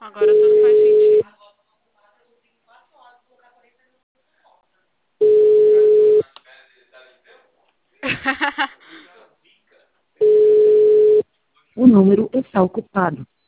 Agora tudo faz sentido. O número está ocupado.